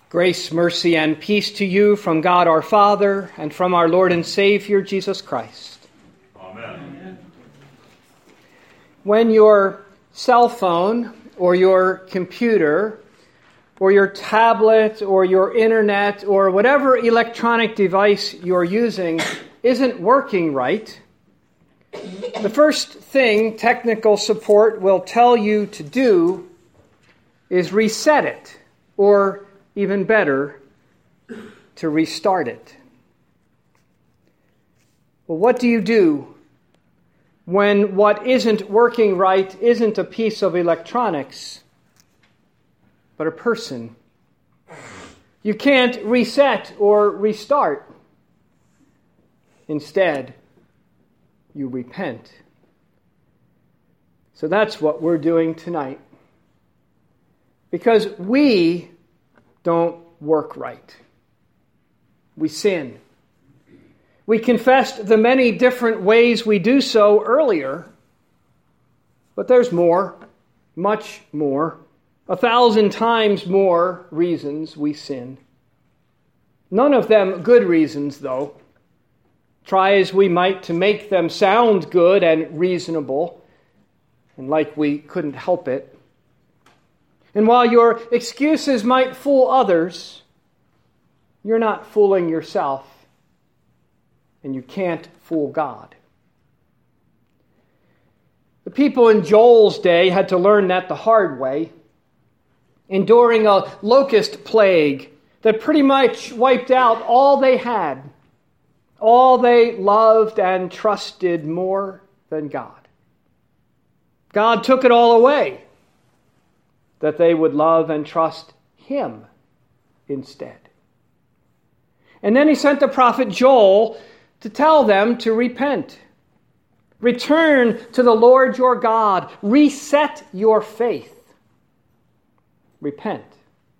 Grace, mercy, and peace to you from God our Father and from our Lord and Savior, Jesus Christ. Amen. When your cell phone or your computer or your tablet or your internet or whatever electronic device you're using isn't working right, the first thing technical support will tell you to do is reset it, or even better, to restart it. Well, what do you do when what isn't working right isn't a piece of electronics, but a person? You can't reset or restart. Instead, you repent. So that's what we're doing tonight. Because we don't work right. We sin. We confessed the many different ways we do so earlier, but there's more, much more, 1,000 times more reasons we sin. None of them good reasons, though. Try as we might to make them sound good and reasonable, and like we couldn't help it. And while your excuses might fool others, you're not fooling yourself, and you can't fool God. The people in Joel's day had to learn that the hard way, enduring a locust plague that pretty much wiped out all they had, all they loved and trusted more than God. God took it all away, that they would love and trust Him instead. And then He sent the prophet Joel to tell them to repent. Return to the Lord your God. Reset your faith. Repent.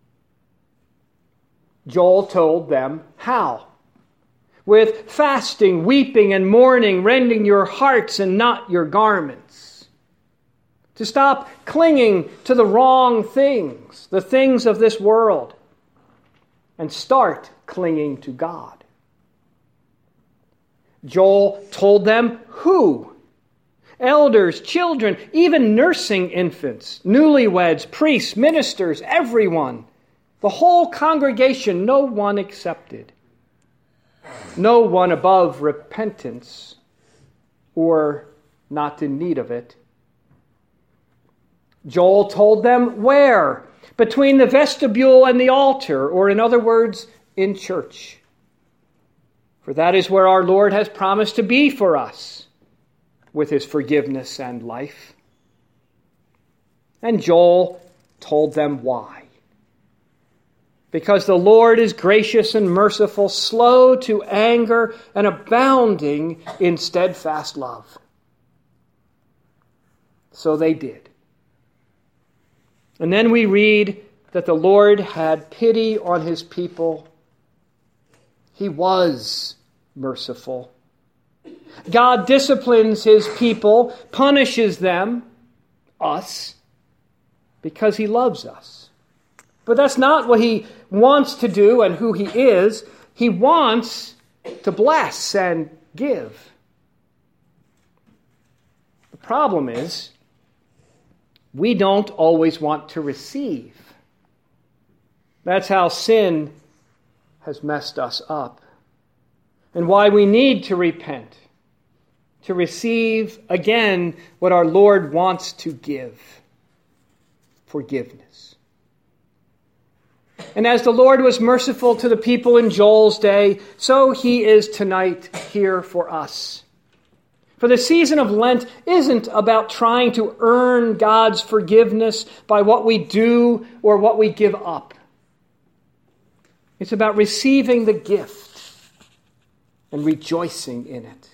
Joel told them how. With fasting, weeping, and mourning, rending your hearts and not your garments. To stop clinging to the wrong things, the things of this world, and start clinging to God. Joel told them who? Elders, children, even nursing infants, newlyweds, priests, ministers, everyone. The whole congregation, no one excepted. No one above repentance or not in need of it. Joel told them where? Between the vestibule and the altar, or in other words, in church. For that is where our Lord has promised to be for us, with His forgiveness and life. And Joel told them why. Because the Lord is gracious and merciful, slow to anger, and abounding in steadfast love. So they did. And then we read that the Lord had pity on His people. He was merciful. God disciplines His people, punishes them, us, because He loves us. But that's not what He wants to do and who He is. He wants to bless and give. The problem is, we don't always want to receive. That's how sin has messed us up. And why we need to repent. To receive again what our Lord wants to give. Forgiveness. And as the Lord was merciful to the people in Joel's day, so He is tonight here for us. For the season of Lent isn't about trying to earn God's forgiveness by what we do or what we give up. It's about receiving the gift and rejoicing in it.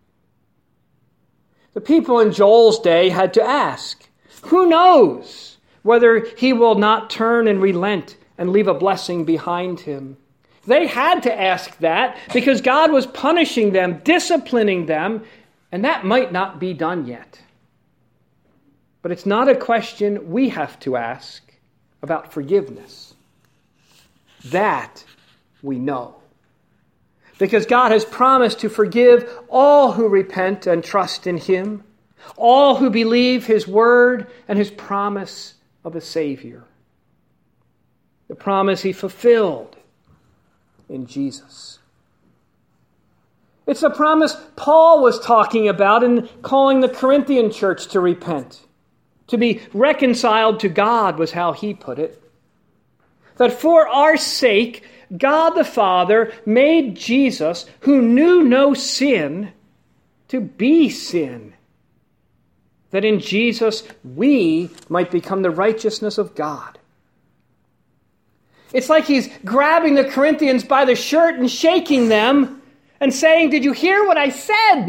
The people in Joel's day had to ask, who knows whether he will not turn and relent and leave a blessing behind him? They had to ask that because God was punishing them, disciplining them, and that might not be done yet. But it's not a question we have to ask about forgiveness. That we know. Because God has promised to forgive all who repent and trust in Him, all who believe His word and His promise of a Savior. The promise He fulfilled in Jesus. It's the promise Paul was talking about in calling the Corinthian church to repent. To be reconciled to God was how he put it. That for our sake, God the Father made Jesus, who knew no sin, to be sin. That in Jesus we might become the righteousness of God. It's like he's grabbing the Corinthians by the shirt and shaking them and saying, "Did you hear what I said?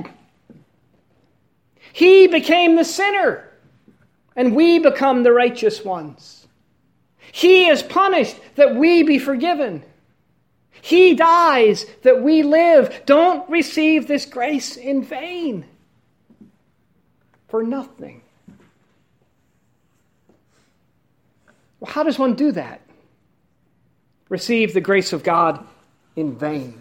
He became the sinner, and we become the righteous ones. He is punished that we be forgiven. He dies that we live. Don't receive this grace in vain, for nothing." Well, how does one do that? Receive the grace of God in vain?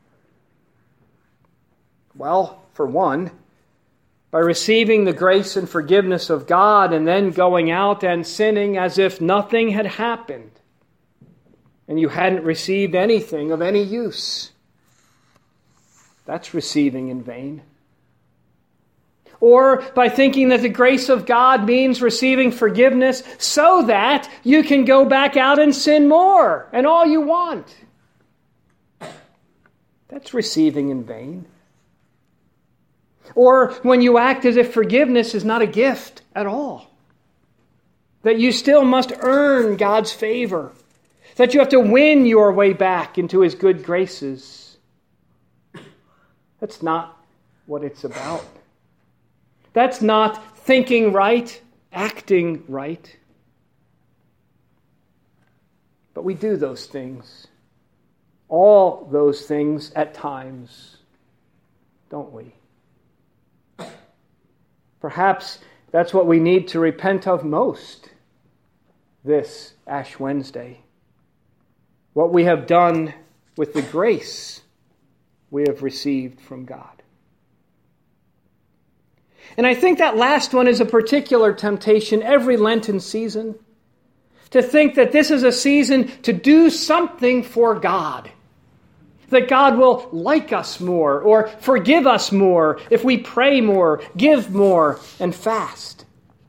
Well, for one, by receiving the grace and forgiveness of God and then going out and sinning as if nothing had happened and you hadn't received anything of any use. That's receiving in vain. Or by thinking that the grace of God means receiving forgiveness so that you can go back out and sin more and all you want. That's receiving in vain. Or when you act as if forgiveness is not a gift at all. That you still must earn God's favor. That you have to win your way back into His good graces. That's not what it's about. That's not thinking right, acting right. But we do those things. All those things at times, don't we? Perhaps that's what we need to repent of most this Ash Wednesday. What we have done with the grace we have received from God. And I think that last one is a particular temptation every Lenten season. To think that this is a season to do something for God. That God will like us more or forgive us more if we pray more, give more, and fast.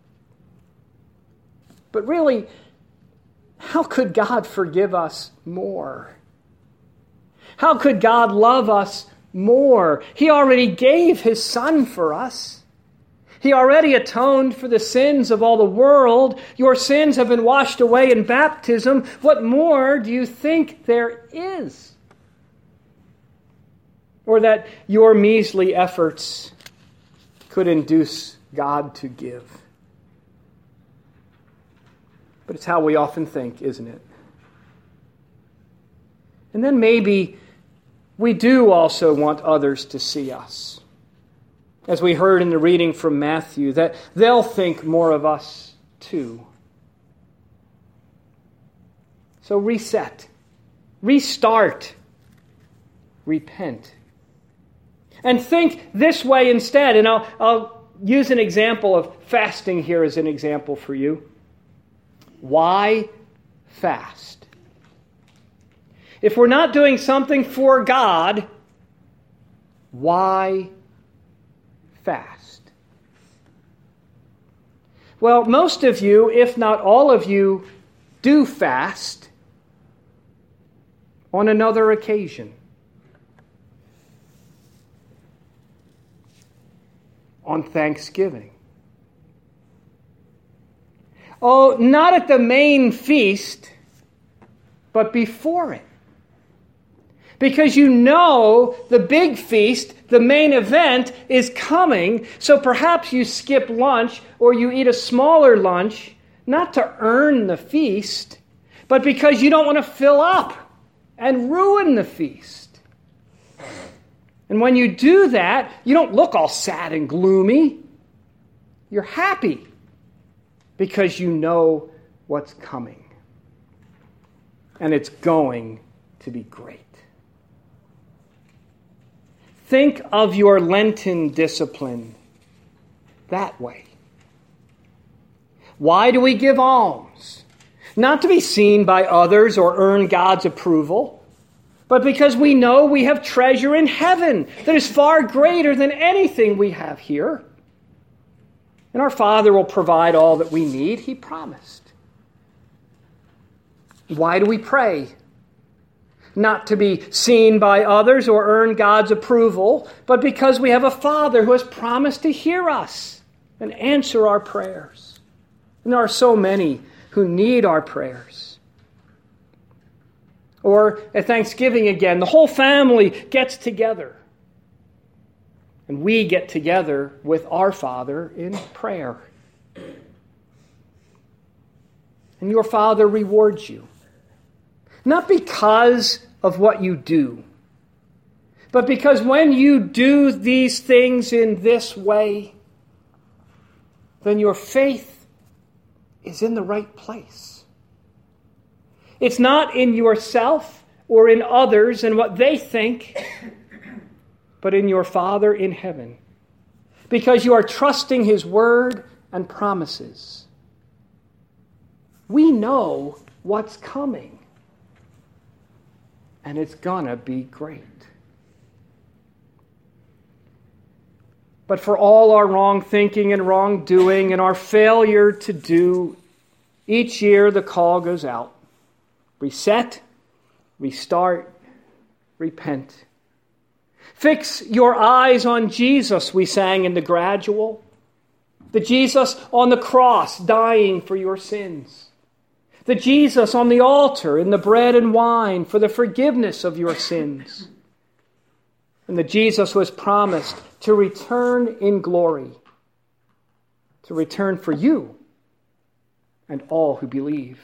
But really, how could God forgive us more? How could God love us more? He already gave His Son for us. He already atoned for the sins of all the world. Your sins have been washed away in baptism. What more do you think there is? Or that your measly efforts could induce God to give. But it's how we often think, isn't it? And then maybe we do also want others to see us. As we heard in the reading from Matthew, that they'll think more of us too. So reset, restart, repent. And think this way instead. And I'll use an example of fasting here as an example for you. Why fast? If we're not doing something for God, why fast? Well, most of you, if not all of you, do fast on another occasion. On Thanksgiving. Oh, not at the main feast, but before it. Because you know the big feast, the main event, is coming, so perhaps you skip lunch or you eat a smaller lunch, not to earn the feast, but because you don't want to fill up and ruin the feast. And when you do that, you don't look all sad and gloomy. You're happy because you know what's coming. and it's going to be great. Think of your Lenten discipline that way. Why do we give alms? Not to be seen by others or earn God's approval, but because we know we have treasure in heaven that is far greater than anything we have here. And our Father will provide all that we need, He promised. Why do we pray? Not to be seen by others or earn God's approval, but because we have a Father who has promised to hear us and answer our prayers. And there are so many who need our prayers. Or at Thanksgiving again, the whole family gets together. And we get together with our Father in prayer. And your Father rewards you. Not because of what you do, but because when you do these things in this way, then your faith is in the right place. It's not in yourself or in others and what they think, but in your Father in heaven, because you are trusting His word and promises. We know what's coming. And it's gonna be great. But for all our wrong thinking and wrongdoing and our failure to do, each year the call goes out. Reset, restart, repent. Fix your eyes on Jesus, we sang in the gradual. The Jesus on the cross dying for your sins. The Jesus on the altar in the bread and wine for the forgiveness of your sins. And the Jesus who has promised to return in glory, to return for you and all who believe.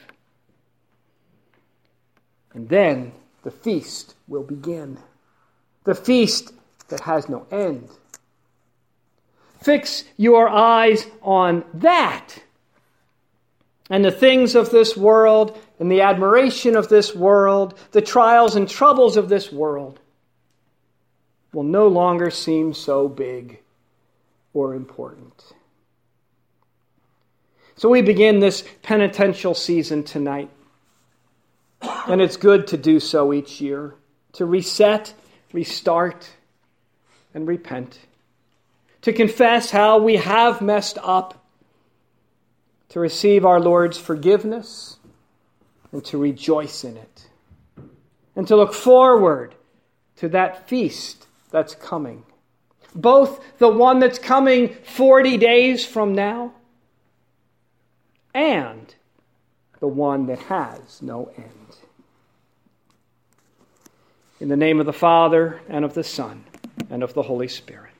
And then the feast will begin. The feast that has no end. Fix your eyes on that. And the things of this world, and the admiration of this world, the trials and troubles of this world will no longer seem so big or important. So we begin this penitential season tonight. And it's good to do so each year, to reset, restart, and repent. To confess how we have messed up, to receive our Lord's forgiveness, and to rejoice in it. And to look forward to that feast that's coming. Both the one that's coming 40 days from now, and the one that has no end. In the name of the Father, and of the Son, and of the Holy Spirit.